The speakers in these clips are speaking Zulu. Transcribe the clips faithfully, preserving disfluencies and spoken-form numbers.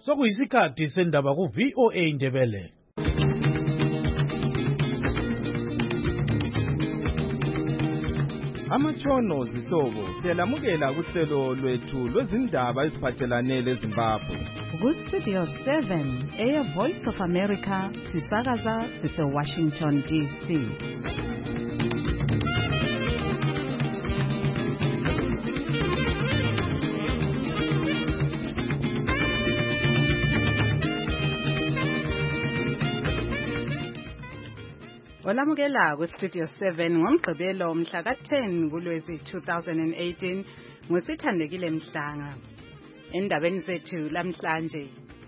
Sokuyisikhathi sendaba ku V O A Ndebele. Amatshono zihlobo siyalamukela kuhlelo lwethu lwezindaba eziphathelane leZimbabwe. Ku Studio seven, Air Voice of America, sisakaza sise Washington D C. Olamukela ku Studio seven ngomgqibelo mhla ka ten kuLwezi two thousand eighteen ngusithandekile Mhlanga. Endabeni zethu lamhlanje.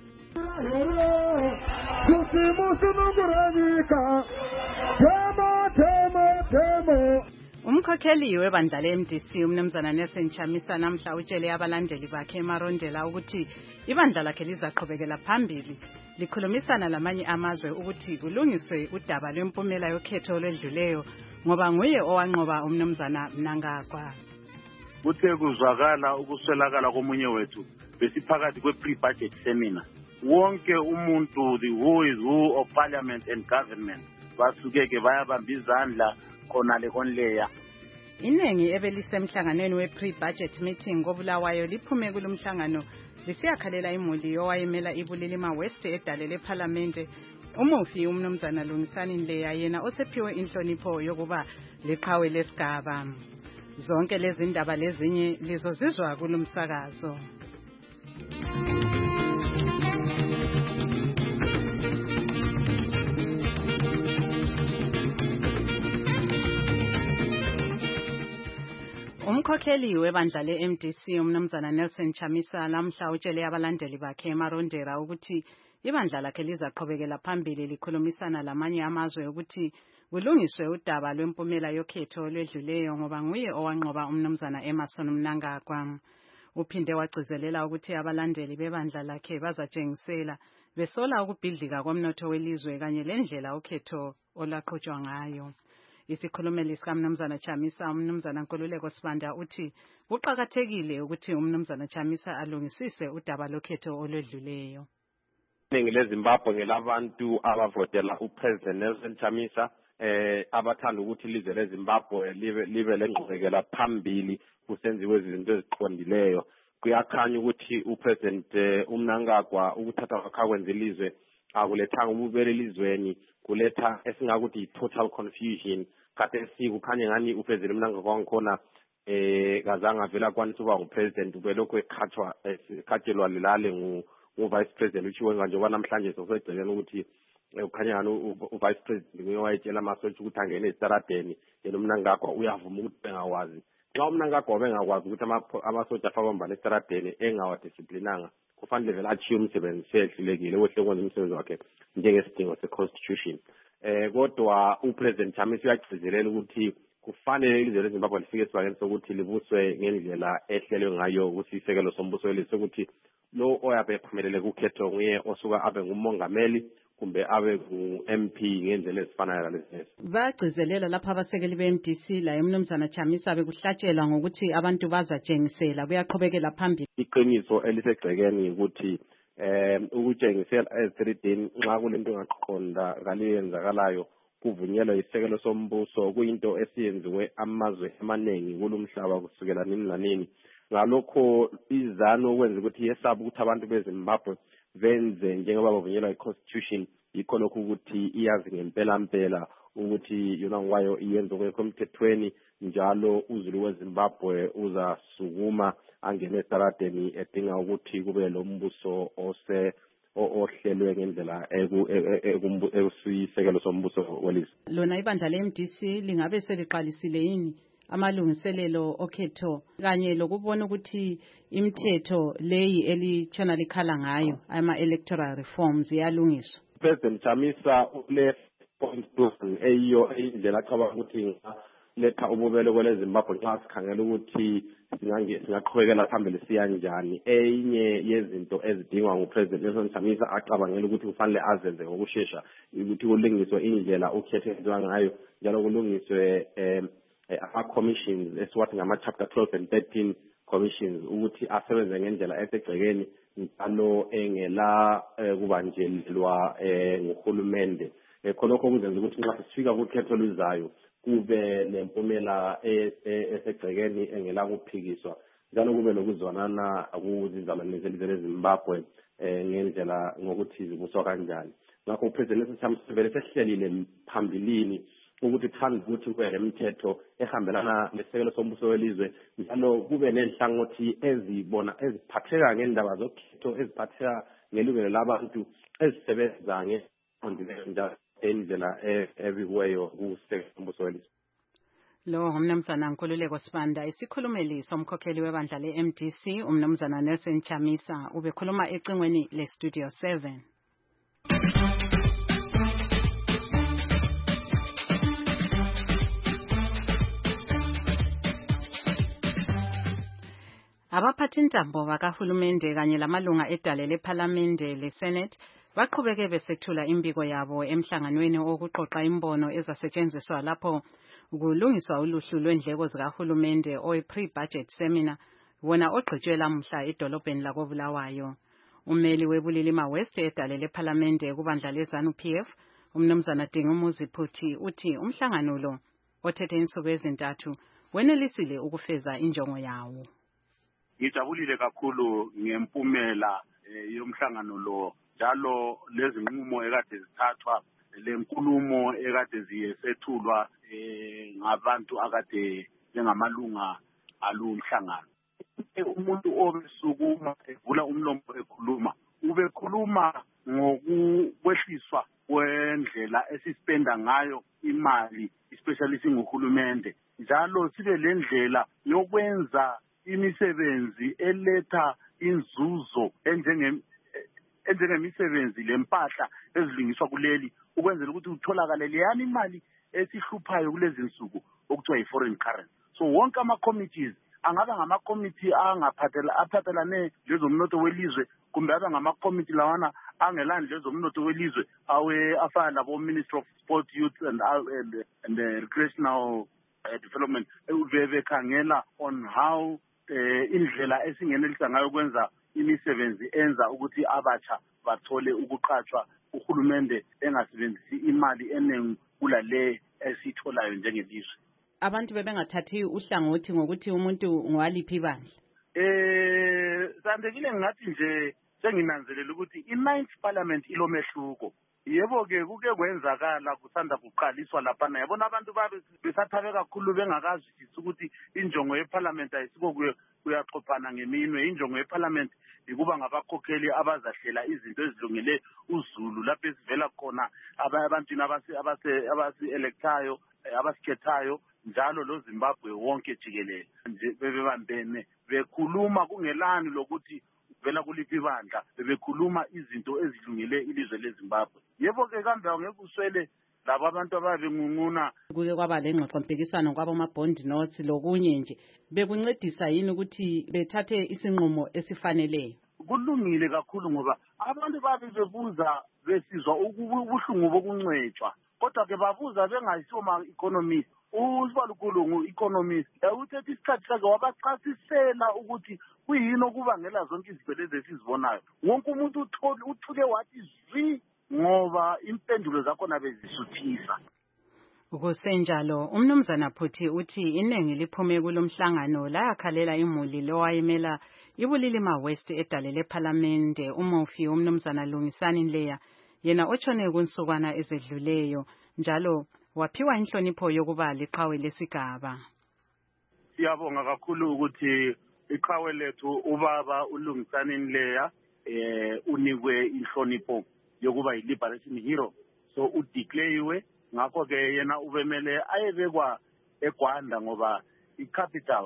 Umkhokheli webandla le-M D C umnumzana Nelson Chamisa namhla utshele abalandeli bakhe eMarondela ukuthi ibandla lakhe lizaqhubekela phambili likhulumisana lamanye amazwe ukuthi kulungiswe udaba lwempumela yokhetho olwedluleyo ngoba nguye owanqoba umnumzana Mnangagwa. Kuthe kuzwakala ukuswelakala komunye wethu besiphakathi kwe-pre-budget seminar. Wonke umuntu, the who is who of parliament and government, basukeke bayabamba izandla khona le konleya. Inengi ebelisemhlanganweni we-pre-budget meeting koBulawayo liphume kulomhlangano lisiyakhalela imuli owayemela iBulilima West edalele eParliament. Umufi umnumzana Lungisani Nleya yena osephiwe inhlonipho yokuba liqhawe lesigaba. Zonke lezi ndaba lezinye lizozizwa kulomsakazo. Umkhokheli webandla le-M D C umnumzana Nelson Chamisa lamhla utshele abalandeli bakhe eMarondera ukuthi ibandla lakhe lizaqhubekela phambili likhulumisana lamanye amazwe ukuthi kulungiswe udaba lwempumela yokhetho olwedluleyo ngoba nguye owanqoba umnumzana Emmerson Mnangagwa. Uphinde wagcizelela ukuthi abalandeli bebandla lakhe bazatshengisela besola ukubhidlika komnotho welizwe kanye lendlela ukhetho olaqhutshwa ngayo. Isikhulumeli sikaMnumzana Chamisa umnumzana Nkululeko Sibanda uthi kuqhakathekile ukuthi umnumzana Chamisa alungisise udaba lokhetho olwedluleyo. Iningi leZimbabwe ngelabantu abavotela uPresident Nelson Chamisa eh abathanda ukuthi lize leZimbabwe libe libe lengqubekela phambili kusenziwe izinto eziqondileyo. Kuyakhanya ukuthi uPresident uMnangagwa ukuthatha kwakhe kwenza ilizwe akulethanga ububele elizweni, kuletha esingakuthi total confusion. Kade sikukhanya ngani uPresident Mnangagwa ngikhona eh kazange avela kwanisa uba ngupresident ubelokho ekhathwa ekhathelwa lilale ngu Vice President uchiwe njengoba namhlanje sosegcekela ukuthi ukhanya ngani uVice President nguye wayetshela amasotsha ukuthi angene eStaradeni yena uMnangagwa uyavuma ukuthi bengawazi. Xa uMnangagwa bengakwazi ukuthi amasotsha afakwa eStaradeni engawadisciplinanga kufanele vele achiye umsebenzi sehlulekile wehle kwenza umsebenzi wakhe njengesidingo seconstitution. Eh kodwa uPresident Chamisa uyagcizelela ukuthi kufanele ilizwe leZimbabwe lifike esibangeni sokuthi libuswe ngendlela ehlelwe ngayo ukuthi isekelo sombuso welizwe ukuthi lo oyabe ephumelele kukhetho nguye osuka abe ngumongameli kumbe abe ngu-M P ngendlela ezifanayo lezi. Bagcizelela lapha abasekeli be-M D C la umnumzana Chamisa bekuhlatshelwa ngokuthi abantu bazatshengisela kuyaqhubekela phambili. Iqiniso elisegcekeni ukuthi eh ukutshengisela eStradeni nxa kulento engaqonda kaliyenzakalayo kuvunyelwa isekelo sombuso kuyinto esiyenziwe amazwe amaningi kulomhlaba kusukela nini lanini. Ngalokho izano ukwenza ukuthi yesaba ukuthi abantu beZimbabwe benze njengoba bavunyelwa iconstitution yikho lokho ukuthi iyazi ngempela mpela ukuthi yona ngwayo iyenza kwekomthethweni njalo uzulu weZimbabwe uzasukuma angene eStaradeni edinga ukuthi kube lo mbuso ose ohlelwe ngendlela ekusisekelo sombuso welizwe. Lona ibandla le-M D C lingabe seliqalisile yini amalungiselelo okhetho kanye lokubona ukuthi imithetho leyi elitshona likhala ngayo ama-electoral reforms iyalungiswa? President Chamisa ule point eyiyo indlela acabanga ukuthi letha ububele kweleZimbabwe nxa sikhangela ukuthi singaqhubekela phambili siya njani. Enye yezinto ezidingwa nguPresident Nelson Chamisa acabangela ukuthi kufanele azenze ngokusheshsha ukuthi kulungiswe indlela ukhetho enziwa ngayo njalo kulungiswe eh ama-commissions esiwathi ngama-chapter twelve and thirteen commissions ukuthi asebenze ngendlela esegcekeni njalo engela kubanjelelwa nguhulumende. Khonokho kuzenza ukuthi nxa sifika kukhetho luzayo kube nempumela esegcekeni engela kuphikiswa, njalo kube lokuzwanana kuzizalwane zelizwe leZimbabwe ngendlela ngokuthi zibuswa kanjani. Ngakho uPresident Ntšhamisile vele sehlelile phambilini ukuthi phambi ukuthi kube lemithetho ehambelana nesekelo sombuso welizwe, njalo kube nenhlangothi ezibona eziphatheka ngendaba zokhetho, eziphatheka ngelungelo labantu, ezisebenza ngeqondileyo njalo endlela ebiweyo kusekelo sombuso welizwe. Lo ngumnumzana Nkululeko Sibanda, isikhulumeli somkhokheli webandla le-M D C umnumzana Nelson Chamisa, ubekhuluma ecingweni le-Studio seven. Abaphathintambo bakahulumende kanye lamalunga edale lephalamende le-Senate baqhubeke besethula imbiko yabo emhlanganweni okuqoqa imbono ezasetshenziswa lapho kulungiswa uluhlu lwendleko zikahulumende oyi-pre-budget seminar wona ogqitshwe lamuhla edolobheni lakoBulawayo. Ummeli weBulilima West edale lephalamende kubandla le-ZANU P F umnumzana Dingumuzi Phuthi uthi umhlangano lo othethe insuku ezintathu wenelisile ukufeza injongo yawo. Ngijabulile kakhulu ngempumela yomhlangano lo, njalo lezi nqumo ekade zithathwa, lenkulumo ekade ziyesethulwa ngabantu akade njengamalunga alumhlangano. Umuntu obesukuma evula umlomo ekhuluma ubekhuluma ngokukwehliswa kwendlela esispenda ngayo imali, especially singuhulumende, njalo sibe lendlela yokwenza imisebenzi eletha inzuzo enjenge enjengemisebenzi lempahla ezilungiswa kuleli, ukwenzela ukuthi utholakale leyani imali esihluphayo kulezi insuku okuthiwa yi-foreign currency. So wonke ama-committees angaba ngama-committee angaphathela aphathelane lezomnotho welizwe, kumbe aba ngama-committee lawana angelani lezomnotho welizwe awe afana labo Ministry of Sport, Youth and, and, and uh, Recreational uh, Development, bebekhangela on how uh, indlela esingenelisa ngayo kwenza imisebenzi enza ukuthi abatsha bathole ukuqatshwa, uhulumende engasebenzisi imali eningi kulale esitholayo njengelizwe. Abantu bebengathathi uhlangothi ngokuthi umuntu ngwaliphi ibandla. Eh sandekile ngathi nje senginanzelela ukuthi i-ninth parliament ilomehluko. Yebo ke kuke kwenzakala kusanda kuqaliswa lapha na yabona abantu babe besathabe kakhulu bengakazwisisi ukuthi injongo yeparliament ayisiko kuyaxophana ngeminwe. Injongo yeparliament ikuba ngabakhokheli abazahlela izinto ezilungele uZulu lapho esivela khona abantu abase abasi electayo abasikhethayo njalo lo Zimbabwe wonke jikelele nje bebebambene bekhuluma kungelani lokuthi vela kuliphi ibandla, bebekhuluma izinto ezilungele ilizwe leZimbabwe. Yebo ke kambe angeke uswele labo abantu ababengunquna kuke kwaba lengxoxo mpikiswano kwabo ama-bond notes lokunye nje, bekuncedisa yini ukuthi bethathe isinqumo esifaneleyo? Kulungile kakhulu ngoba abantu babe bebuza besizwa ubuhlungu bokuncwetshwa, kodwa ke babuza bengayisoma economist. Usibalukulu economist uthethe isikhathi sakhe wabachasisela ukuthi kuyini okubangela zonke izinto lezi esizibonayo. Wonke umuntu uthuke wathi zwi ngoba impendulo zakhona bezisuthisa. Kusenjalo umnumzana Phuthi uthi iningi liphume kulomhlangano layakhalela imuli lowayemela iBulilima West edale lephalamende uMofi umnumzana Lungisani Leya, yena otshone kunsukwana ezedluleyo, njalo waphiwa inhlonipho yokuba liqhawe lesigaba. Siyabonga kakhulu ukuthi iqhawe lethu ubaba uLungisani Leya eh unikwe inhlonipho yokuba yi-liberation hero, so udeclarewe. Ngakho ke yena ubemele ayebekwa eGwanda ngoba i-capital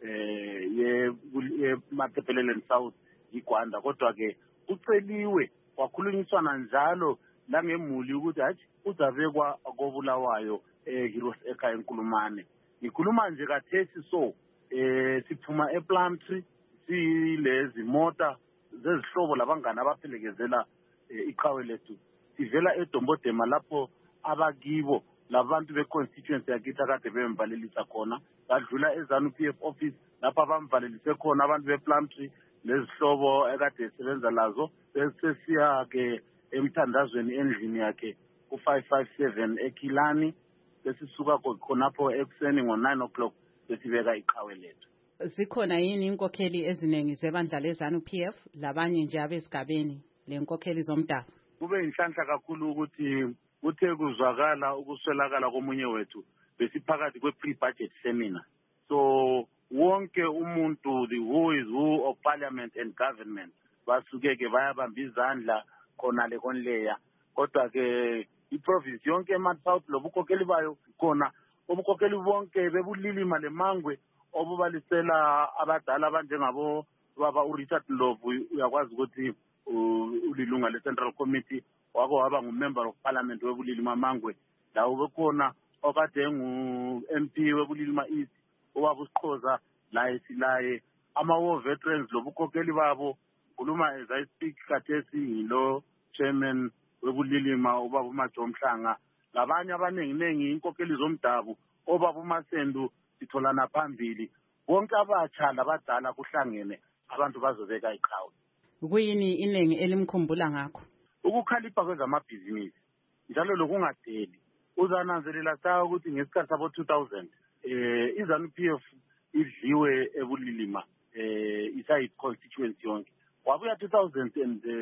eh ye Matabeleland South iGwanda, kodwa ke uceliwe wakhulunyiswana njalo langemuli ukuthi hathi uzabekwa koBulawayo eHeroes ekhaya eNkulumane. Ngikhuluma nje kathesi so eh siphuma ePlumtree silezi mota zezihlobo labangana abaphelekezela iqhawe lethu sivela eDombodema lapho abakibo labantu be-constituency yakithi akade bemvalelisa khona, badlula eZANU P F office lapho abamvalelise khona abantu bePlumtree, lezihlobo ekade esebenza lazo. Sesiya ke emthandazweni endlini yakhe ku five five seven eKilani. Sesisuka khonapho ekuseni ngo nine o'clock sesibeka iqhawe lethu. Zikhona yini inkokheli eziningi zebandla leZANU P F labanye nje abesigabeni lenkokheli zomdabu? Kube inhlanhla kakhulu ukuthi kuthe kuzwakala ukuswelakala komunye wethu besiphakathi kwe-pre-budget seminar. So wonke umuntu, the who is who of parliament and government, basuke ke bayabamba izandla khona le konleya. Kodwa ke iprovince yonke eMansouth lobukokheli bayo khona obukokheli bonke bebulilima lemangwe obubalisela abadala abanjengabo baba uRichard Ndlovu. Uyakwazi ukuthi ulilunga le-Central Committee wako waba ngu-member of parliament webulilima mangwe. Lawo bekhona okade ngu-M P webulilima East ubaba uSiqhoza laye silaye ama-war veterans lobukokheli babo. Khuluma as I speak khathesi yilo chairman webulilima ubaba uMajo Mhlanga labanye abanenginengi inkokheli zomdabu obaba uMasendu sitholana phambili. Bonke abatsha labadala kuhlangene abantu bazobeka iqhawe. Kuyini inengi elimkhumbula ngakho? Ukukhalipha kwezamabhizinisi njalo lokungadeli. Uzananzelela sayo ukuthi ngesikhathi sabo two thousand eh iZANU P F idliwe ebulilima eh isayi constituency yonke. Wabuya two thousand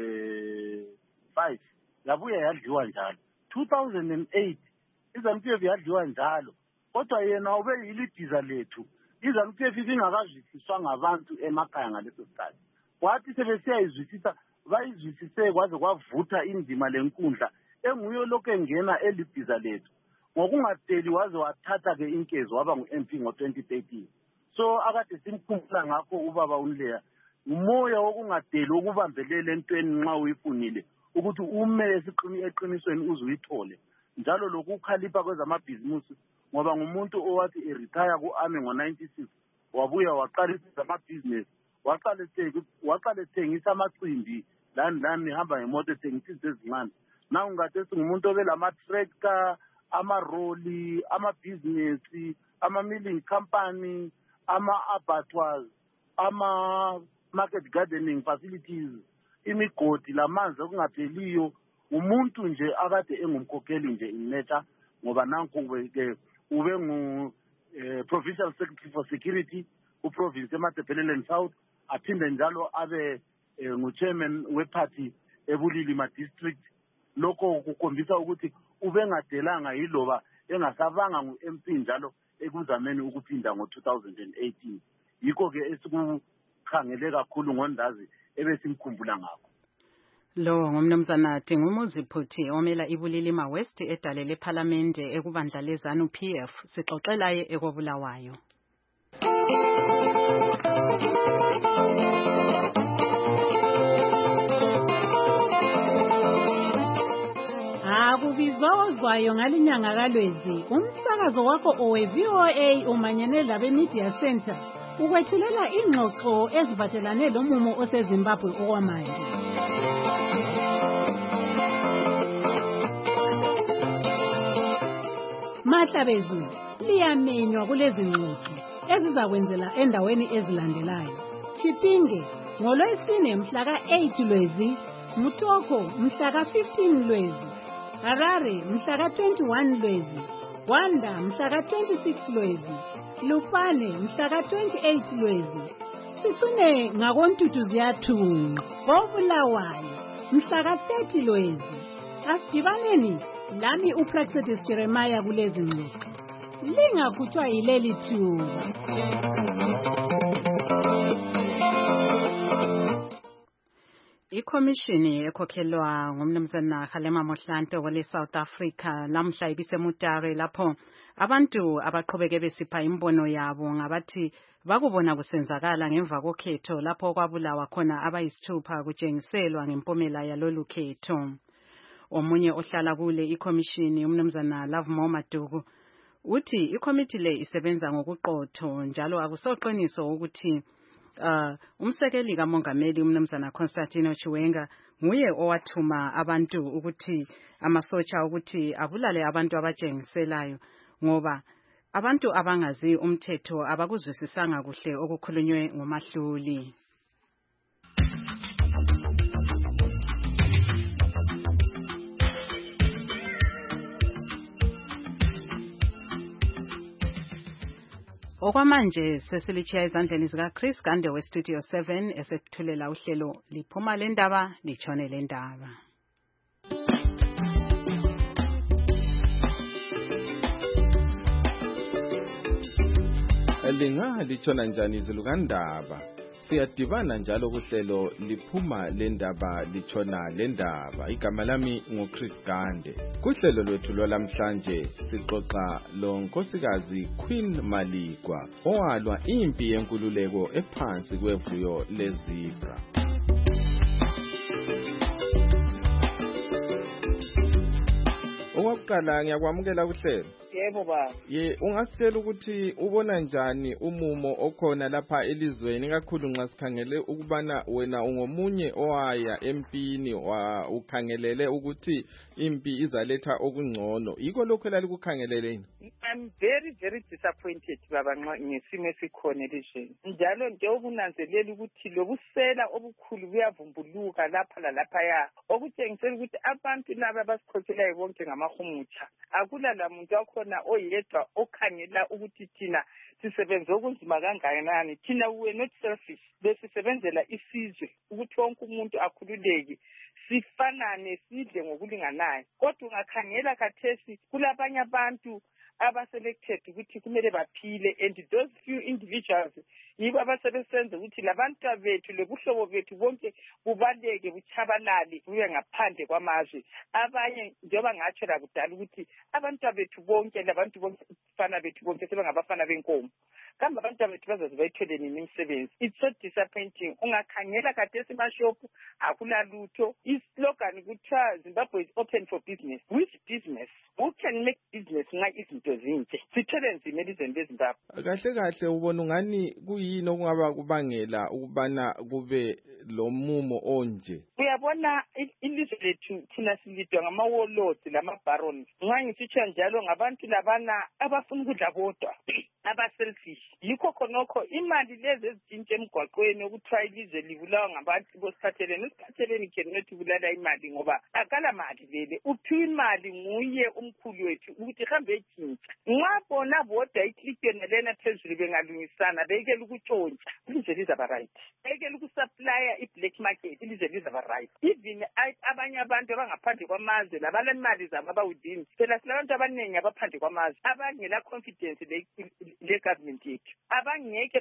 five yabuya yadliwa njalo. two thousand eight iZANU P F yadliwa njalo. Kodwa yena ube yilidiza lethu. iZANU P F ingakazwisiswa ngabantu emakhaya ngaleso sikhathi. Wathi sebesiya izwisisa bayizwisise kwaze kwavutha indima lenkundla enguyo lokho engena elidiza lethu. Ngokungadeli waze wathatha ke inkezo waba ngu-M P ngo twenty thirteen. So akade simkhumbula ngakho ubaba uNleya umoya wokungadeli ukubambelele entweni nxa uyifunile ukuthi ume esiqini eqinisweni uzuyithole. Njalo lokukhalipha kwezamabhizinisi ngoba ngumuntu owathi eretire ku-army ngo ninety-six wabuya waqalisa amabhizinisi waqala waqala ethengisa amacimbi lani lani hamba ngemoto ethengisa ezincane. Nawu ngathi singumuntu obelama-tractor, amaroli, amabhizinisi, ama-milling company, ama-abattoirs, ama-market gardening facilities, imigodi lamanzi okungapheliyo. Umuntu nje akade engumkhokheli nje in nature ngoba nanku ke ube ngu provincial secretary for security uprovince eMatebeleland South, aphinde njalo abe ngu-chairman weparty ebulilima district. Lokho kukhombisa ukuthi ubengadelanga yiloba engasabanga ngu-M P njalo ekuzameni ukuphinda ngo two thousand eighteen. Yikho ke esikukhangele kakhulu ngondazi ebesimkhumbula ngakho. Lo ngumnumzana Dingumuzi Phuthi omela ibulilima West edale leParlamente ekubandla leZANU P F. Sixoxela ye ekobulawayo. Akubizozwayo ngalinyanga kaLwezi umsakazo wakho owe-V O A umanyene labe Media Center ukwethulela ingxoxo eziphathelane lomumo oseZimbabwe okwamanje. Mahlabezulu liyamenywa kulezi ngxoxo ezizakwenzela endaweni ezilandelayo. Chipinge ngolwesine mhla ka-eight Lwezi, Mutoko mhla ka-fifteen Lwezi, Harare mhla ka-twenty-one Lwezi, Wanda mhla ka-twenty-six Lwezi, Lupane mhla ka-twenty-eight Lwezi. Sitsune ngakoNtutu ziyathunqa koBulawayo mhla ka-thirty Lwezi. Asidibaneni lami uPraxedis Jeremiah kulezi ngxoxo. Lingakhutshwa yileli thuba. Ikhomishini ekhokhelwa ngumnumzana Halema Mohlanto wale South Africa lamhla ibisemutare lapho abantu abaqhubeke besipha imbono yabo ngabathi bakubona kusenzakala ngemva kokhetho lapho kwabulawa khona abayisithupha kutshengiselwa ngempumela yalolu khetho. Omunye ohlala kule ikhomishini umnumzana Lovemore Maduku uthi ikomiti le isebenza ngokuqotho njalo akusoqiniso ukuthi uh, umsekeli kamongameli umnumzana Constantino Chiwenga nguye owathuma abantu ukuthi amasotsha ukuthi abulale abantu abatshengiselayo ngoba abantu abangazi umthetho abakuzwisisanga kuhle okukhulunywe ngomahluli. Okwamanje sesilichiya ezandleni zika Chris Gande we Studio seven esethulela uhlelo liphuma lendaba litshone lendaba. Linga litshona njani izulu kandaba. Siyadibana njalo kuhlelo liphuma lendaba litshona lendaba. Igama lami nguChris Gande. Kuhlelo lwethu lwalamhlanje sixoxa lo nkosikazi Queen Maligwa owalwa impi yenkululeko ephansi kwevuyo lezibra. Owakuqala ngiyakwamukela kuhlelo. Yebo baba. Ye ungasitshela ukuthi ubona njani umumo okhona lapha elizweni kakhulu nxa sikhangele ukubana wena ungomunye owaya empini wa ukhangelele ukuthi impi izaletha okungcono. Yiko lokho lalikukhangeleleni? I'm very very disappointed baba ngesimo esikhona elizweni. Njalo nje ukunanzelela ukuthi lobusela obukhulu buyavumbuluka lapha lalapha ya. Okutshengisela ukuthi abantu laba basikhokhelayo bonke ngamahumutsha. Akula lamuntu wakhona oyedwa okhangela ukuthi thina sisebenze okunzima kangakanani. Thina we not selfish. Besisebenzela isizwe ukuthi wonke umuntu akhululeke. Sifanane sidle ngokulinganayo. Kodwa ungakhangela kathesi kulabanye abantu abaselected ukuthi kumele baphile, and those few individuals yibo abasebenza ukuthi labantu bethu lobuhlobo bethu bonke bubaleke buchabalale buye ngaphandle kwamazwe. Abanye njengoba ngatsho la kudala ukuthi abantu bethu bonke labantu bonke fana bethu bonke sebengabafana benkomo. Kambe abantu bethu bazaze bayithole nini imisebenzi? It's so disappointing. Ungakhangela kathesi emashop akula lutho. Islogan kuthiwa Zimbabwe is open for business. Which business? Who can make business nxa izinto zinje? Sithole nzima elizweni leZimbabwe. Kahle kahle ubona ungani kuyini okungaba kubangela ukubana kube lo mumo onje? Uyabona ilizwe lethu thina silidwa ngama-warlords lama-barons. Nxa ngisitsho njalo ngabantu labana abafuna ukudla bodwa. Aba-selfish. Yikho khonokho imali lezi ezintshe emgwaqweni okuthiwa ilizwe libulawa ngabantu bosiphathelene. Usiphathelene cannot bulala imali ngoba akala mali vele. Uphiwa imali nguye umkhulu wethu ukuthi hambe etshintsha. Nxa bona bodwa iklikeni lena phezulu bengalungisana bekele ukutshontsha ilizwe lizaba right. Bekele ukusupplya i-black market ilizwe lizaba right. Even abanye abantu abangaphandle kwamazwe labalemali zabo abawudini. Phela silabantu abaningi abaphandle kwamazwe abangela confidence le government yethu. Abangeke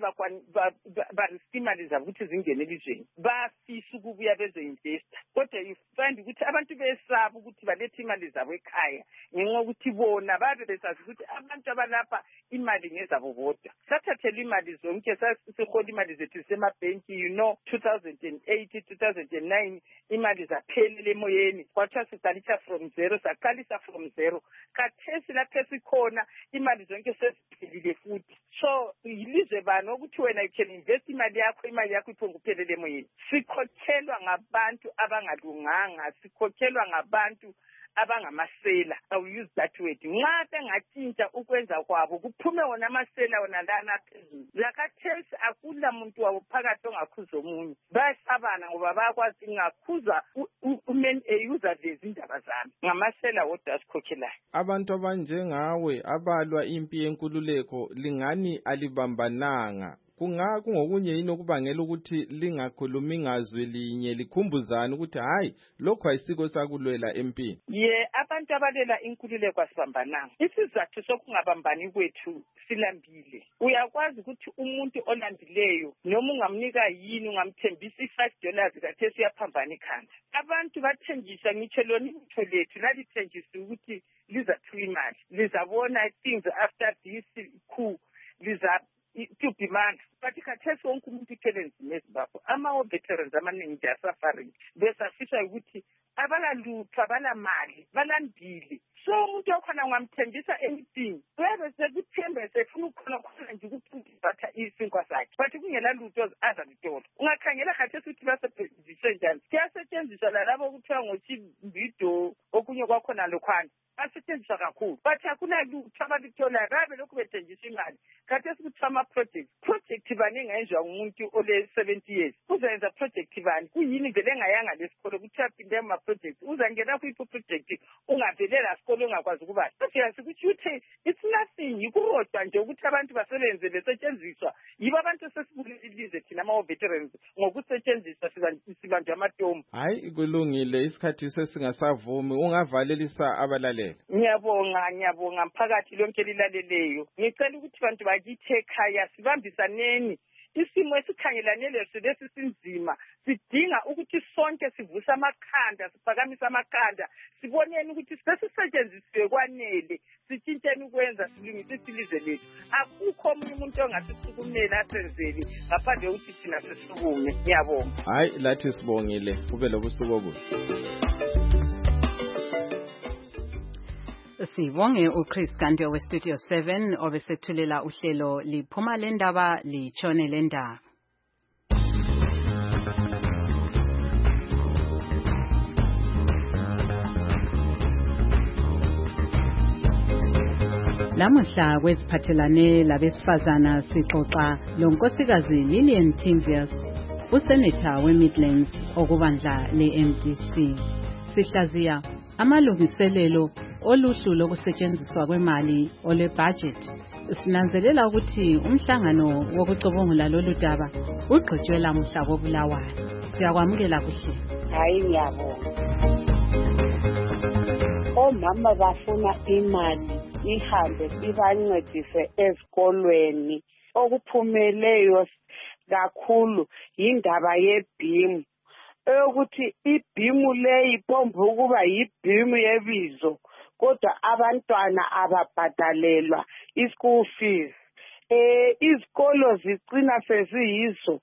barisima imali zabo ukuthi zingene elizweni. Bafisa ukubuya bezoinvesta. Kodwa you find ukuthi abantu besaba ukuthi balethe imali zabo ekhaya ngenxa ukuthi bona babe besazi ukuthi abantu abalapha imali ngezabo bodwa. Sathathela imali zonke sasihola imali zethu semabhenki, you know, two thousand eight, two thousand nine imali zaphelele emoyeni. Kwathiwa siqalisha from zero, saqalisa from zero. Kathesi lapho sikhona imali zonke sesiphelile futhi. So yilizwe bani ukuthi wena you can invest imali yakho imali yakho iphonga uphelele emoyeni. Sikhokhelwa ngabantu abangalunganga, sikhokhelwa ngabantu abangamasela. I will use that word. Nxa bengatshintsha ukwenza kwabo kuphume wona amasela wona lana phezulu. Lakathesi akula muntu wabo phakathi ongakhuza omunye. Bayasabana ngoba bayakwazi ngakhuza umen eyuza lezi indaba zami. Ngamasela wodwa asikhokhelayo. Abantu abanjengawe abalwa impi yenkululeko lingani alibambananga. Kunga kungokunye yini okubangela ukuthi lingakhulumi ngazwe linye likhumbuzana ukuthi hayi lokho ayisiko sakulwela empini? Ye abantu abalela inkululeko asibambananga. Isizathu sokungabambani kwethu silambile. Uyakwazi ukuthi umuntu olambileyo noma ungamnika yini ungamthembisa i-five dollars kathesi uyaphambana ikhanda. Abantu bathenjisa ngitsho lona itho lethu lalithenjisa ukuthi lizathiwa imali. Lizabona things after this coup liza to demand. But kathesi wonke umuntu iphelele neZimbabwe. Ama-veterans amaningi they are suffering. Besafisa ukuthi abalalutho abalamali balambile. So umuntu okhona ungamthembisa anything. Uyabe sekuthemba sefuna ukukhona khona nje ukuthi batha isinkwa sakhe. But kungela lutho aza litolo. Ungakhangela kathesi ukuthi basetshenziswe njani. Kuyasetshenziswa lalabo kuthiwa ngochimbido okunye kwakhona lokhwana. Asetshenziswa kakhulu. But akuna lutho abaluthola rabe lokhu bethenjiswa imali. Kathesi kuthiwa ama-project. Project bani engayenziwa ngumuntu ole seventy years. Uzenza project bani. Kuyini vele engayanga lesikolo kuthiwa phinde ama-project. Uzangena kuyipho project ungavelela sikolo ungakwazi ukubala. But yasikuthi it's ekilasini yikurodwa nje ukuthi abantu basebenze besetshenziswa yibo abantu sesibulile thina ama-veterans ngokusetshenziswa sibanjwe amatomu. Hayi kulungile isikhathi sesingasavumi ungavalelisa abalaleli. Ngiyabonga ngiyabonga mphakathi lonke lilaleleyo. Ngicela ukuthi bantu bakithi ekhaya sibambisaneni. Isimo esikhangelane leso lesi sinzima sidinga ukuthi sonke sivusa amakhanda siphakamisa amakhanda siboneni ukuthi sesisetshenzisiwe kwanele sitshintsheni ukwenza silungise isilizwe lethu. Akukho omunye umuntu ongasisukumela asenzeli ngaphandle ukuthi thina sisukume. Ngiyabonga. Hayi lathi sibongile kube lobusuku obuhle. Sibonge uChris Gande we Studio seven obesethulela uhlelo liphuma lendaba litshone lendaba. Lamuhla kweziphathelane labesifazana sixoxa lonkosikazi Lillian Timvius, usenator weMidlands okubandla le-M D C. Sihlaziya amalungiselelo oluhlu lokusetshenziswa kwemali ole budget. Sinanzelela ukuthi umhlangano wokucubungula lolu daba ugqitshwe lamuhla koBulawayo. Siyakwamukela kuhle. Hayi ngiyabonga. Omama bafuna imali ihambe ibancedise ezikolweni. Okuphumeleyo kakhulu indaba yeBhimu. Ukuthi iBhimu leyi pombe ukuba yiBhimu yebizo. Kodwa abantwana ababhadalelwa ischool fees. Eh izikolo zicina seziyizo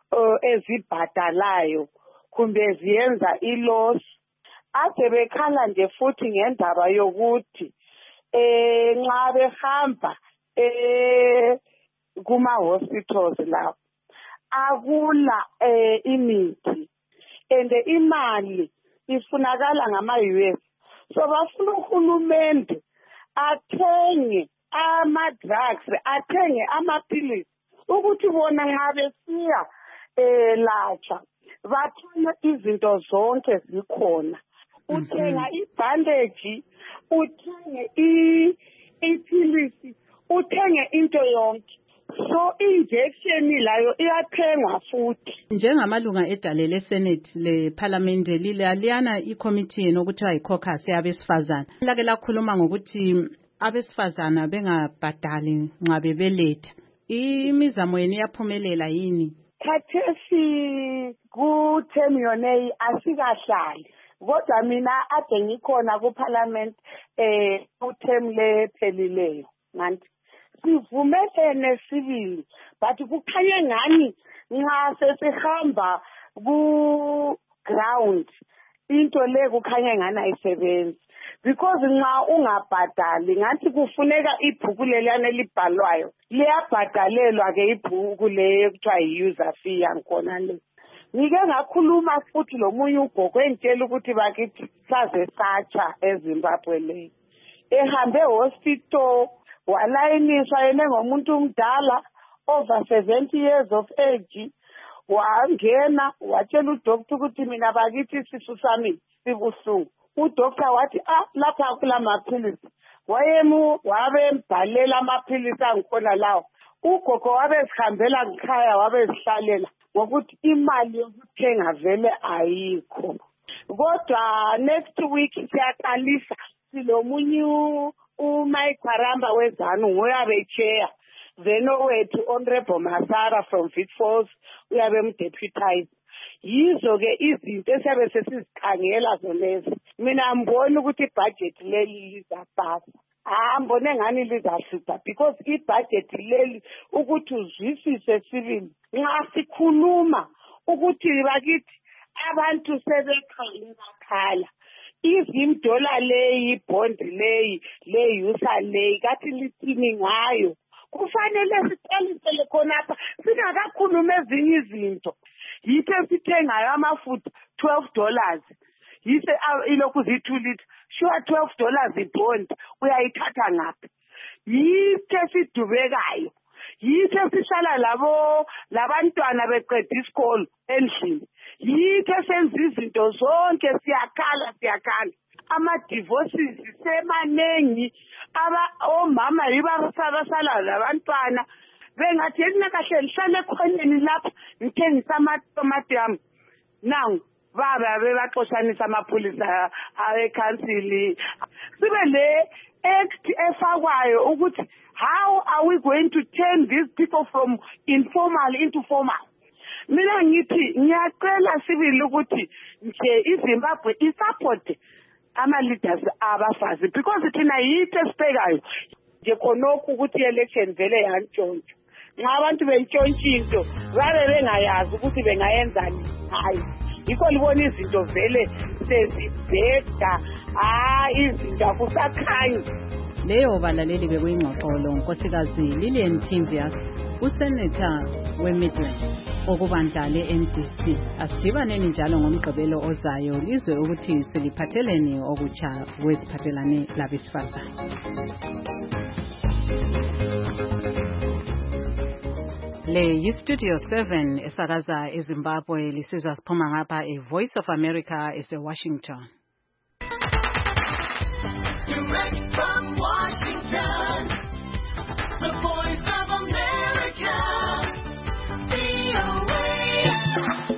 ezibhadalayo kumbe ziyenza iloss. Ade bekhala nje futhi ngendaba yokuthi eh nxa behamba eh kuma hospitals lapho akula eh imithi and imali ifunakala ngama U S. So bafuna uhulumende athenge ama drugs, athenge amaphilisi ukuthi bona nxa besiya eh latsha bathole izinto zonke zikhona. Uthenga ibandage, uthenge iphilisi, uthenge into yonke. So injection layo iyathengwa futhi. Njengamalunga edale leSenate leParliament liliyana iCommittee nokuthiwa iCaucus yabesifazana. Lake lakhuluma ngokuthi abesifazana bengabhadali nxa bebeletha. Imizamo yenu yaphumelela yini? Khathesi ku-term yonei asikahlali. Kodwa mina ade ngikhona kuParliament eh ku-term lephelileyo. Nganti sivumelene sibili but kukhanye ngani nxa sesihamba ku ground into le kukhanye ngani ayisebenzi because nxa ungabhadali ngathi kufuneka ibhuku leliyana libhalwayo liyabhadalelwa ke ibhuku le kuthiwa yi-user fee yakhona le. Ngike ngakhuluma futhi lomunye ugogo engitshela ukuthi bakithi saze satsha eZimbabwe le ehambe hospital walayiniswa yena ngomuntu umdala over seventy years of age. Wangena watshela udoktor ukuthi mina bakithi isisu sami sibuhlungu. Udoktor wathi ah lapha kula maphilisi wayemu wabembhalela amaphilisi angikhona lawo. Ugogo wabezihambela ngikhaya wabezihlalela ngokuthi imali yokuthenga vele ayikho. Kodwa next week siyaqalisa silomunye uMike Kwaramba wezanu uyabe chair veno wethu Honorable Masara from Vitfalls uyabe mdeputize. Yizo ke izinto esiyabe sesizikhangela zolezo. Mina ngibona ukuthi ibudget leli lizapasa. Ah mbone ngani lizahlupha because ibudget leli ukuthi uzwisise sibili nxa sikhuluma ukuthi bakithi abantu sebekhala bakhala. Izimdola leyi bond leyi leyusa leyi kathi lithini ngayo kufanele siqalisele khonapha singakakhuluma ezinye izinto. Yithe sithengayo amafutha twelve dollars yise ilokhu ziyi-two litre sure twelve dollars ibond uyayithatha ngaphi. Yithe sidubekayo yithe sihlala labo labantwana beqeda isikolo endlini. Yithe senza izinto zonke siyakhala siyakhala ama divorces semanengi omama yibo abasala labantwana bengathi yena kahle lihlale khoneni lapha ngithengisa amatomati yami nangu baba bebaxoshanisa amapholisa awekhansili sibe le act efakwayo ukuthi how are we going to turn these people from informal into formal. Mina ngithi ngiyacela sibili ukuthi nje iZimbabwe isupport ama leaders abafazi because thina yithi esibhekayo nje khonokho ukuthi election vele yantshontsha nxa abantu bentshontsha into babe bengayazi ukuthi bengayenzani hayi yikho libona izinto vele sezibheda ah izinto akusakhanya. Leyo balaleli bekuyingxoxolo unkosikazi Lillian Timbias usenator weMidland okubandla le-M D C. Asidibaneni njalo ngomgqibelo ozayo lizwe ukuthi siliphatheleni okutsha kweziphathelane labesifazane. Le yi-Studio seven esakaza eZimbabwe lisizwa siphuma ngapha e-Voice of America ese-Washington. Direct from Washington, the Voice of America, V O A.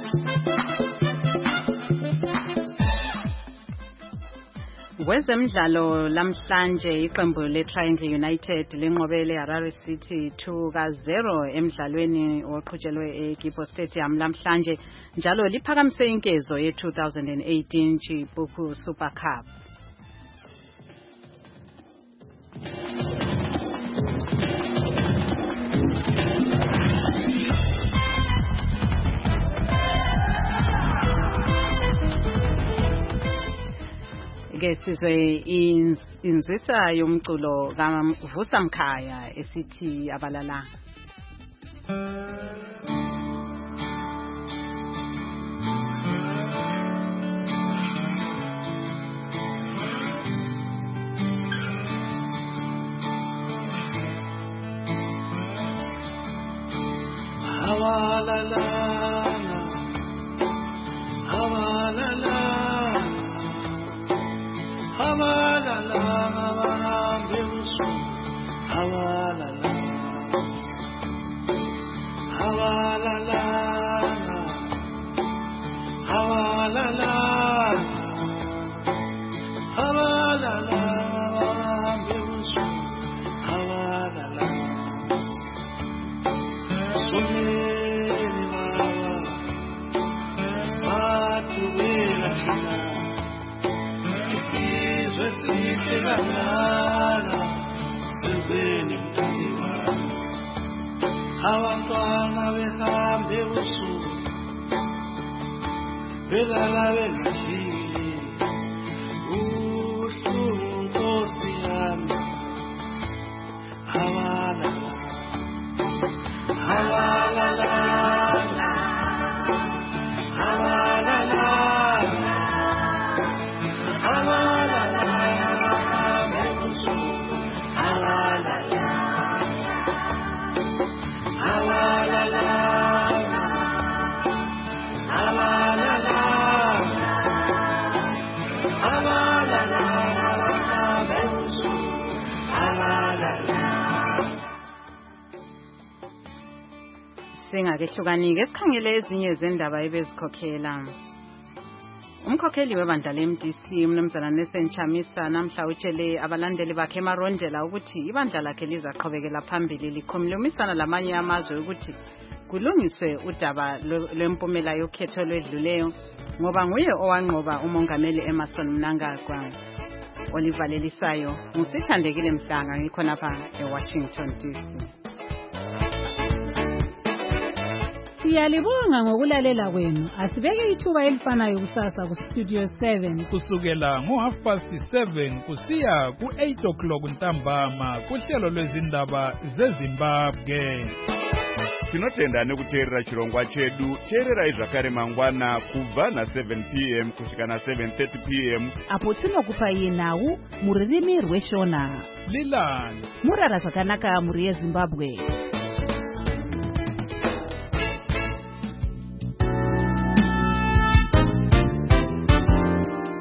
Kwezemidlalo lamhlanje iqembu le-Triangle United lenqobele Harare City two ka zero emidlalweni oqhutshelwe eGibo Stadium lamhlanje njalo liphakamise inkezo ye two thousand eighteen Chibuku Super Cup. Ke sizwe inzwisa yomculo kaVusa Mkhaya esithi abalala. Abalala abalala Havalala, havalala, havalala, havalala, havalala, havalala. Suneni baba, batubela china. Segalala, senzeni mthiwa. Abantwana behambe usuku, belala bengadlile. Ubuhlungu Nkosi yami. Havalala, havalala, havalala, havalala. Singakehlukanike sikhangele ezinye zendaba ebezikhokhela. Umkhokheli webandla le-M D C umnumzana Nelson Chamisa namhla utshele abalandeli bakhe eMarondela ukuthi ibandla lakhe lizaqhubekela phambili likhulumisana lamanye amazwe ukuthi kulungiswe udaba lwempumela yokhetho lwedluleyo ngoba nguye owanqoba umongameli Emmerson Mnangagwa. Olivalelisayo ngusithandekile Mhlanga ngikhonapha eWashington D C. Siyalibonga ngokulalela kwenu. Asibeke ithuba elifanayo kusasa ku Studio seven kusukela ngo half past seven kusiya ku eight o'clock ntambama kuhlelo lwezindaba zeZimbabwe. Tinotenda nekuteerera chirongwa chedu. Teererai zvakare mangwana kubva na seven p m kusvika na seven thirty p m apo tinokupai nhau muririmi rweshona. Lilani murara zvakanaka muri yeZimbabwe.